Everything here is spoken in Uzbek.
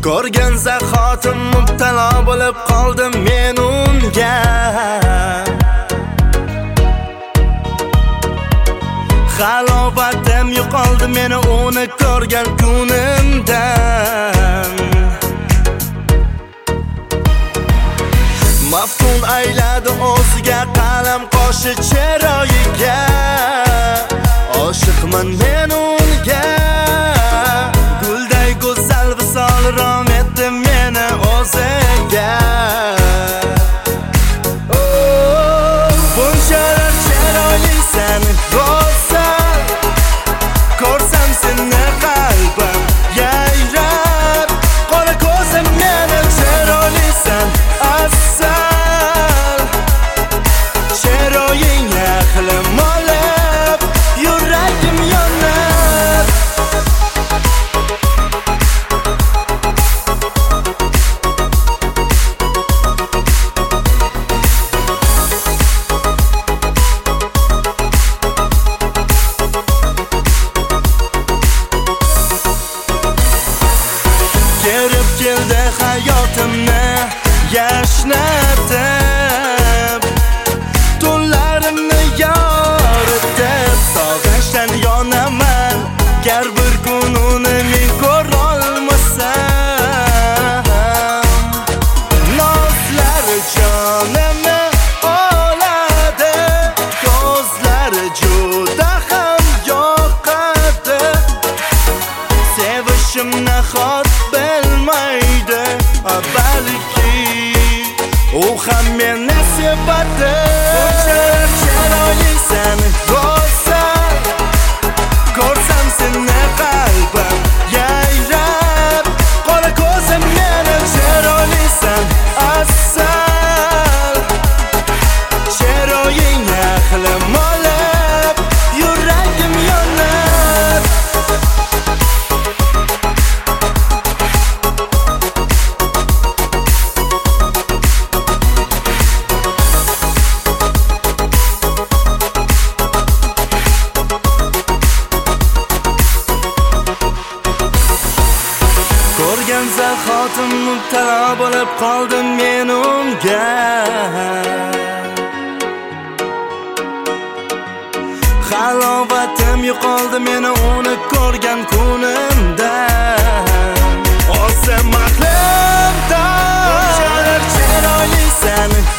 Ko'rgan zahotim mubtalo bo'lib qoldim men unga. Halovatim yo'qoldi meni uni ko'rgan kunimdan. Maftun ayladi o'ziga qalam qoshi chiroyiga. Oshiqman men unga. Gulday go'zal visol rom etdi meni o'ziga. Bunchalar chiroylisan go'zal, ko'rsam seni qalbim yayrab. Qora ko'zim meni chiroylisan asal, chiroying aqlim olib yuragim yonar. Kelib keldi hayotimni yashnatib, tunlarimni yoritib, sog'inchdan yonaman. Gar bir kun uni men ko'rolmasam, nozlari jonimni oladi, ko'zlari juda ham yoqadi. Sevishimni xot bilmaydi, balki u ham meni sevadi. Bunchalar chiroylisan go'zal, ko'rsam seni qalbim yayrab. Qora ko'zim meni chiroylisan asal, chiroying aqlim olib yuragim yonar. Ko'rgan zahotim mubtalo bo'lib qoldim men unga. Halovatim yo'qoldi meni uni ko'rgan kunimdan. O'zim aqlimdan bunchalar chiroylisan